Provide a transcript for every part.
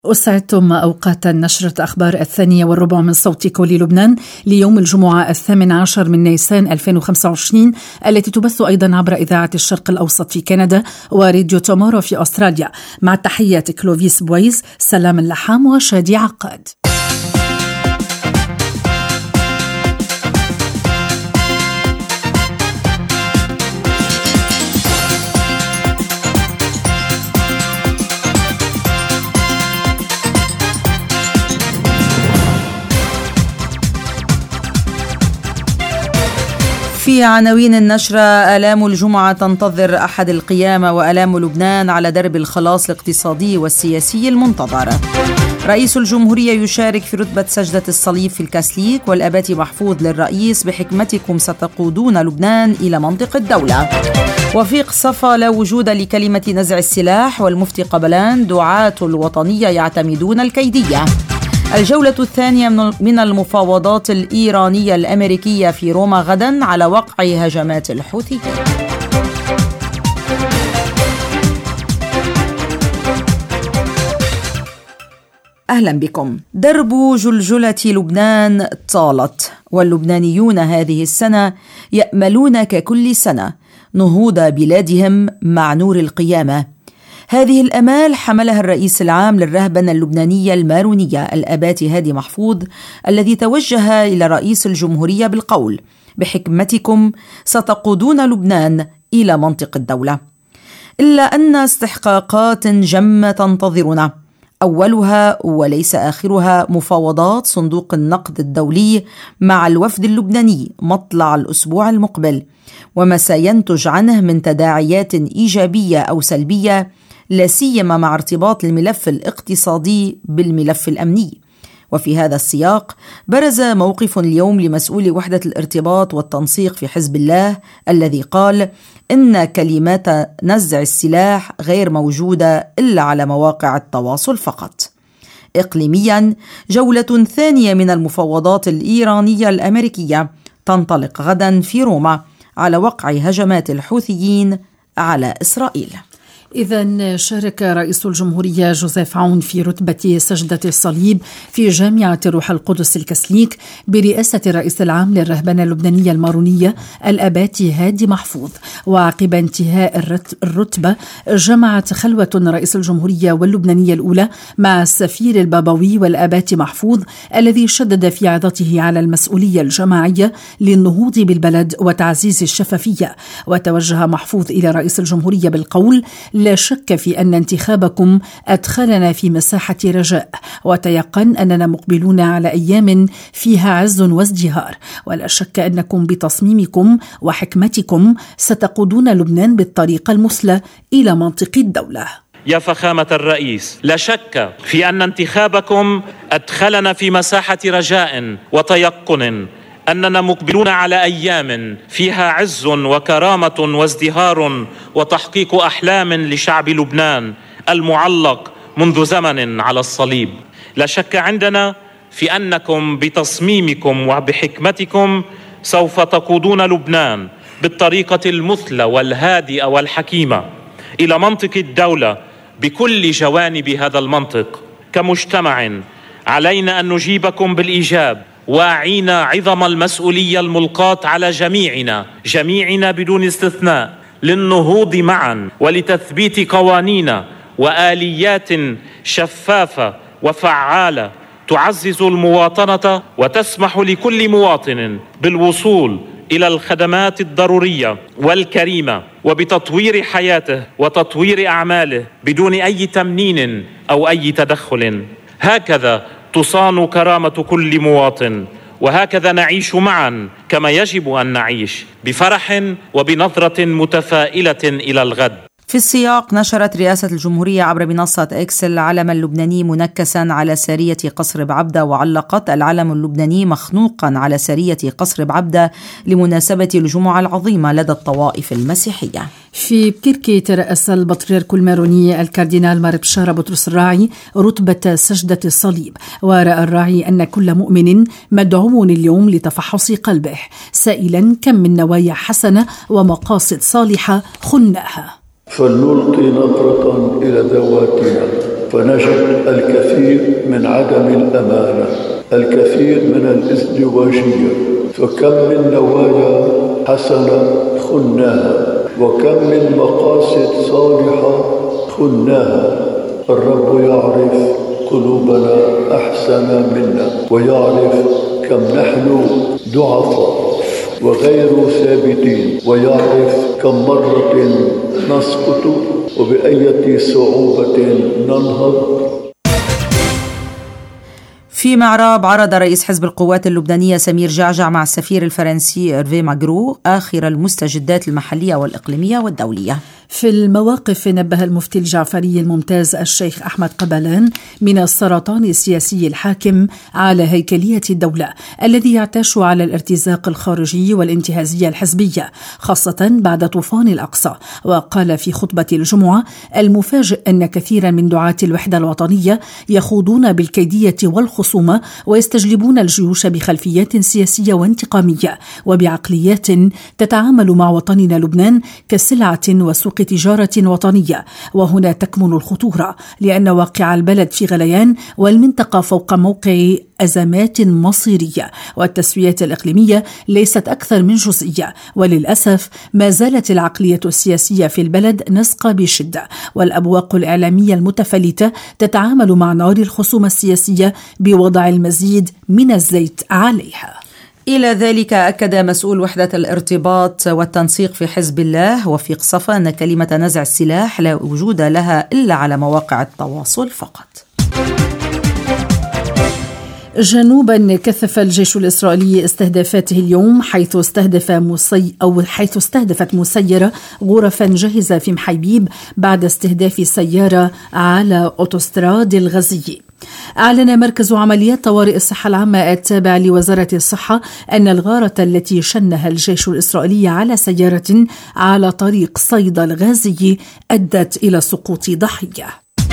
أسعدتم أوقات نشرة أخبار 2:15 من صوت كل لبنان ليوم الجمعة 18 من نيسان 2025 التي تبث أيضا عبر إذاعة الشرق الأوسط في كندا وراديو تومورو في أستراليا. مع تحيات كلوفيس بويز، سلام اللحام وشادي عقاد. في عناوين النشرة: آلام الجمعة تنتظر أحد القيامة، وآلام لبنان على درب الخلاص الاقتصادي والسياسي المنتظر. رئيس الجمهورية يشارك في رتبة سجدة الصليب في الكاثوليك، والآباء محفوظ للرئيس: بحكمتكم ستقودون لبنان إلى منطق الدولة. وفيق صفا: لا وجود لكلمة نزع السلاح، والمفتي قبلان: دعاة الوطنية يعتمدون الكيدية. الجولة الثانية من المفاوضات الإيرانية الأمريكية في روما غدا على وقع هجمات الحوثيين. أهلا بكم. درب جلجلة لبنان طالت، واللبنانيون هذه السنة يأملون ككل سنة نهوض بلادهم مع نور القيامة. هذه الأمال حملها الرئيس العام للرهبنة اللبنانية المارونية الآبات هادي محفوظ، الذي توجه إلى رئيس الجمهورية بالقول: بحكمتكم ستقودون لبنان إلى منطق الدولة. إلا أن استحقاقات جمة تنتظرنا، أولها وليس آخرها مفاوضات صندوق النقد الدولي مع الوفد اللبناني مطلع الأسبوع المقبل، وما سينتج عنه من تداعيات إيجابية أو سلبية، لا سيما مع ارتباط الملف الاقتصادي بالملف الأمني. وفي هذا السياق برز موقف اليوم لمسؤول وحدة الارتباط والتنسيق في حزب الله، الذي قال إن كلمات نزع السلاح غير موجودة إلا على مواقع التواصل فقط. إقليميا، جولة ثانية من المفاوضات الإيرانية الأمريكية تنطلق غدا في روما على وقع هجمات الحوثيين على إسرائيل. إذن شارك رئيس الجمهورية جوزيف عون في رتبة سجدة الصليب في جامعة روح القدس الكاثوليك برئاسة الرئيس العام للرهبنة اللبنانية المارونية الآبات هادي محفوظ. وعقب انتهاء الرتبة جمعت خلوة رئيس الجمهورية واللبنانية الأولى مع السفير البابوي والآبات محفوظ، الذي شدد في عظته على المسؤولية الجماعية للنهوض بالبلد وتعزيز الشفافية. وتوجه محفوظ إلى رئيس الجمهورية بالقول: لا شك في أن انتخابكم أدخلنا في مساحة رجاء، وتيقن أننا مقبلون على أيام فيها عز وازدهار، ولا شك أنكم بتصميمكم وحكمتكم ستقودون لبنان بالطريق المثلى إلى منطق الدولة. يا فخامة الرئيس، لا شك في أن انتخابكم أدخلنا في مساحة رجاء وتيقن أننا مقبلون على أيام فيها عز وكرامة وازدهار وتحقيق أحلام لشعب لبنان المعلق منذ زمن على الصليب. لا شك عندنا في أنكم بتصميمكم وبحكمتكم سوف تقودون لبنان بالطريقة المثلى والهادئة والحكيمة إلى منطق الدولة بكل جوانب هذا المنطق. كمجتمع علينا أن نجيبكم بالإيجاب، واعين عظم المسؤولية الملقاة على جميعنا بدون استثناء، للنهوض معا ولتثبيت قوانين وآليات شفافة وفعالة تعزز المواطنة وتسمح لكل مواطن بالوصول إلى الخدمات الضرورية والكريمة وبتطوير حياته وتطوير أعماله بدون أي تمنين أو أي تدخل. هكذا تصان كرامة كل مواطن، وهكذا نعيش معا كما يجب أن نعيش، بفرح وبنظرة متفائلة إلى الغد. في السياق، نشرت رئاسة الجمهورية عبر منصة إكس العلم اللبناني منكسا على سارية قصر بعبدة، وعلقت العلم اللبناني مخنوقا على سارية قصر بعبدة لمناسبة الجمعة العظيمة لدى الطوائف المسيحية. في بكركي ترأس البطريرك الماروني الكاردينال مار بشارة بطرس الراعي رتبة سجدة الصليب، ورأى الراعي أن كل مؤمن مدعو اليوم لتفحص قلبه، سائلا كم من نوايا حسنة ومقاصد صالحة خناها. فلنلقي نظرة إلى ذواتنا فنجد الكثير من عدم الأمانة، الكثير من الازدواجية، فكم من نوايا حسنة خناها، وكم من مقاصد صالحة خناها. الرب يعرف قلوبنا أحسن منا، ويعرف كم نحن ضعفاء وغير ثابتين، ويعرف كم مرة نسقط وبأية صعوبة ننهض. في معراب عرض رئيس حزب القوات اللبنانية سمير جعجع مع السفير الفرنسي إيرفي ماغرو آخر المستجدات المحلية والإقليمية والدولية. في المواقف نبه المفتي الجعفري الممتاز الشيخ أحمد قبلان من السرطان السياسي الحاكم على هيكلية الدولة الذي يعتاش على الارتزاق الخارجي والانتهازية الحزبية خاصة بعد طوفان الأقصى. وقال في خطبة الجمعة: المفاجئ أن كثيرا من دعاة الوحدة الوطنية يخوضون بالكيدية والخصومة ويستجلبون الجيوش بخلفيات سياسية وانتقامية وبعقليات تتعامل مع وطننا لبنان كسلعة وسوق تجارة وطنية. وهنا تكمن الخطورة، لأن واقع البلد في غليان والمنطقة فوق موقع أزمات مصيرية، والتسويات الإقليمية ليست أكثر من جزئية. وللأسف ما زالت العقلية السياسية في البلد نسقى بشدة، والأبواق الإعلامية المتفلتة تتعامل مع نار الخصوم السياسية بوضع المزيد من الزيت عليها. إلى ذلك أكد مسؤول وحدة الارتباط والتنسيق في حزب الله وفيق صفا أن كلمة نزع السلاح لا وجود لها إلا على مواقع التواصل فقط. جنوبا كثف الجيش الإسرائيلي استهدافاته اليوم حيث استهدفت مسيرة غرفا جاهزة في محيبيب بعد استهداف سيارة على أوتوستراد الغزي. أعلن مركز عمليات طوارئ الصحة العامة التابع لوزارة الصحة أن الغارة التي شنها الجيش الإسرائيلي على سيارة على طريق صيدا الغازي أدت إلى سقوط ضحية.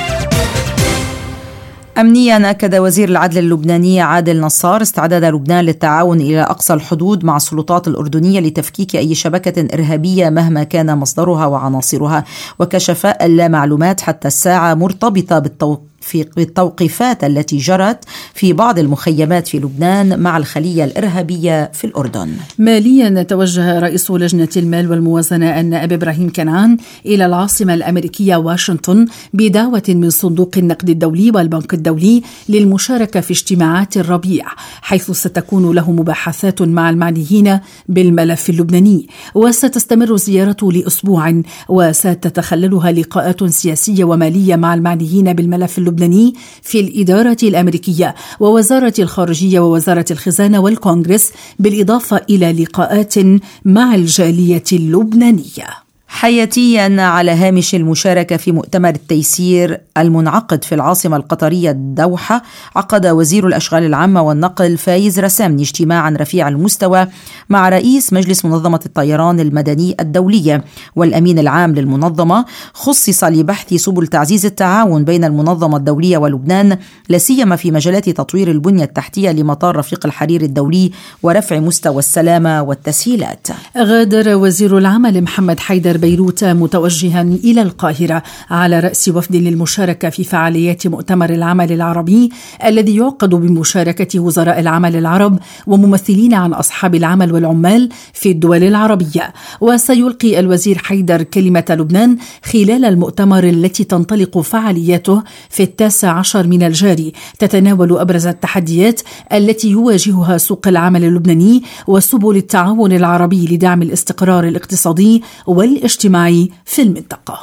أمنيا أكد وزير العدل اللبناني عادل نصار استعداد لبنان للتعاون إلى أقصى الحدود مع السلطات الأردنية لتفكيك أي شبكة إرهابية مهما كان مصدرها وعناصرها، وكشف ألا معلومات حتى الساعة مرتبطة بالتوقيفات التي جرت في بعض المخيمات في لبنان مع الخلية الإرهابية في الأردن. ماليا توجه رئيس لجنة المال والموازنة النائب إبراهيم كنعان إلى العاصمة الأمريكية واشنطن بدعوة من صندوق النقد الدولي والبنك الدولي للمشاركة في اجتماعات الربيع، حيث ستكون له مباحثات مع المعنيين بالملف اللبناني. وستستمر زيارته لأسبوع وستتخللها لقاءات سياسية ومالية مع المعنيين بالملف اللبناني في الإدارة الأمريكية ووزارة الخارجية ووزارة الخزانة والكونغرس، بالإضافة إلى لقاءات مع الجالية اللبنانية. حياتيا على هامش المشاركة في مؤتمر التيسير المنعقد في العاصمة القطرية الدوحة، عقد وزير الأشغال العامة والنقل فايز رسامني اجتماعا رفيع المستوى مع رئيس مجلس منظمة الطيران المدني الدولية والأمين العام للمنظمة، خصص لبحث سبل تعزيز التعاون بين المنظمة الدولية ولبنان، لا سيما في مجالات تطوير البنية التحتية لمطار رفيق الحرير الدولي ورفع مستوى السلامة والتسهيلات. غادر وزير العمل محمد حيدر بيروت متوجها إلى القاهرة على رأس وفد للمشاركة في فعاليات مؤتمر العمل العربي الذي يعقد بمشاركة وزراء العمل العرب وممثلين عن أصحاب العمل والعمال في الدول العربية. وسيلقي الوزير حيدر كلمة لبنان خلال المؤتمر التي تنطلق فعالياته في 19 من الجاري، تتناول أبرز التحديات التي يواجهها سوق العمل اللبناني وسبل التعاون العربي لدعم الاستقرار الاقتصادي والاجتماعي في المنطقة.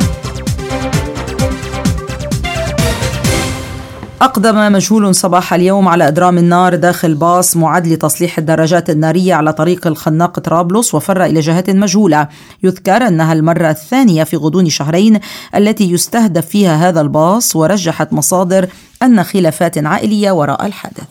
أقدم مجهول صباح اليوم على إضرام النار داخل باص معد لتصليح الدراجات النارية على طريق الخناق طرابلس وفر إلى جهة مجهولة. يذكر أنها المرة الثانية في غضون شهرين التي يستهدف فيها هذا الباص، ورجحت مصادر أن خلافات عائلية وراء الحادث.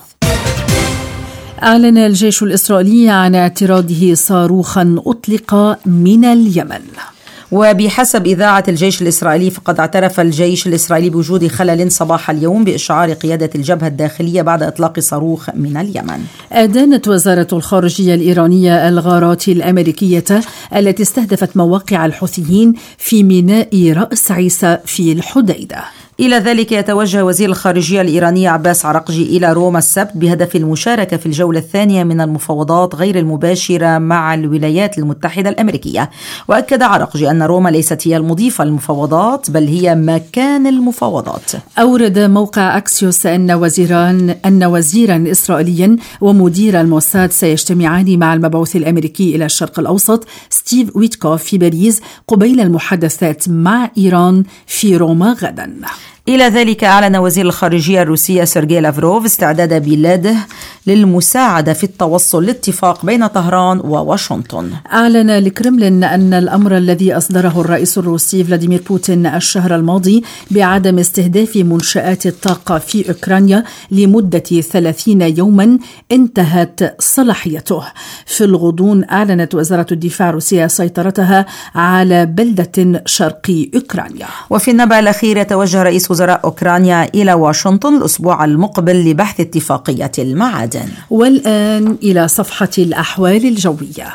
أعلن الجيش الإسرائيلي عن اعتراضه صاروخا أطلق من اليمن. وبحسب إذاعة الجيش الإسرائيلي فقد اعترف الجيش الإسرائيلي بوجود خلل صباح اليوم بإشعار قيادة الجبهة الداخلية بعد إطلاق صاروخ من اليمن. أدانت وزارة الخارجية الإيرانية الغارات الأمريكية التي استهدفت مواقع الحوثيين في ميناء رأس عيسى في الحديدة. إلى ذلك يتوجه وزير الخارجية الإيراني عباس عراقجي إلى روما السبت بهدف المشاركة في الجولة الثانية من المفاوضات غير المباشرة مع الولايات المتحدة الأمريكية. وأكد عراقجي أن روما ليست هي المضيفة للمفاوضات بل هي مكان المفاوضات. أورد موقع أكسيوس أن وزيرا إسرائيليا ومدير الموساد سيجتمعان مع المبعوث الأمريكي إلى الشرق الأوسط ستيف ويتكوف في باريس قبيل المحادثات مع إيران في روما غدا. إلى ذلك أعلن وزير الخارجية الروسية سيرجي لافروف استعداد بلاده للمساعدة في التوصل لاتفاق بين طهران وواشنطن. أعلن الكرملين أن الأمر الذي أصدره الرئيس الروسي فلاديمير بوتين الشهر الماضي بعدم استهداف منشآت الطاقة في أوكرانيا لمدة 30 يوما انتهت صلاحيته. في الغضون أعلنت وزارة الدفاع الروسية سيطرتها على بلدة شرقي أوكرانيا. وفي النبأ الأخير يتوجه رئيس وزراء أوكرانيا إلى واشنطن الأسبوع المقبل لبحث اتفاقية المعادن. والآن إلى صفحة الأحوال الجوية.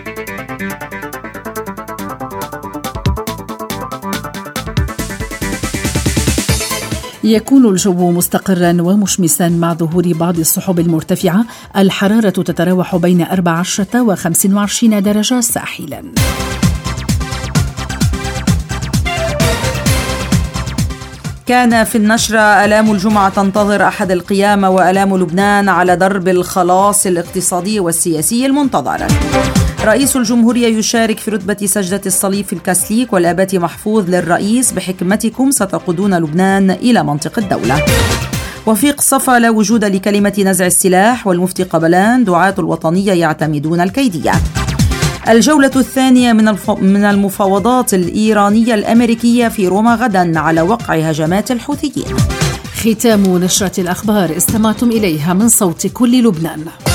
يكون الجو مستقرا ومشمسا مع ظهور بعض السحب المرتفعة. الحرارة تتراوح بين 14 و 25 درجة ساحلا. كان في النشرة: آلام الجمعة تنتظر أحد القيامة وآلام لبنان على درب الخلاص الاقتصادي والسياسي المنتظر. رئيس الجمهورية يشارك في رتبة سجدة الصليب في الكاثوليك، والآباء محفوظ للرئيس: بحكمتكم ستقودون لبنان إلى منطق الدولة. وفيق صفا: لا وجود لكلمة نزع السلاح. والمفتي قبلان: دعاة الوطنية يعتمدون الكيدية. الجولة الثانية من المفاوضات الإيرانية الأمريكية في روما غدا على وقع هجمات الحوثيين. ختام نشرة الأخبار استمعتم إليها من صوت كل لبنان.